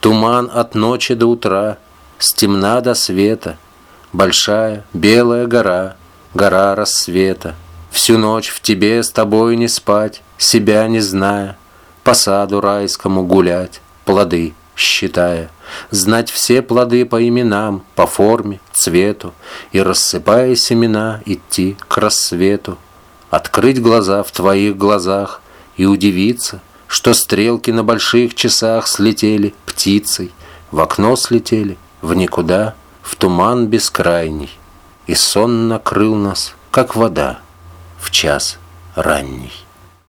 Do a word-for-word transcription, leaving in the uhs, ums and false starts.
туман от ночи до утра, с темна до света, большая белая гора, гора рассвета. Всю ночь в тебе с тобой не спать, себя не зная, по саду райскому гулять, плоды считая, знать все плоды по именам, по форме, цвету, и, рассыпая семена, идти к рассвету, открыть глаза в твоих глазах и удивиться, что стрелки на больших часах слетели птицей, в окно слетели, в никуда, в туман бескрайний, и сон накрыл нас, как вода, в час ранний.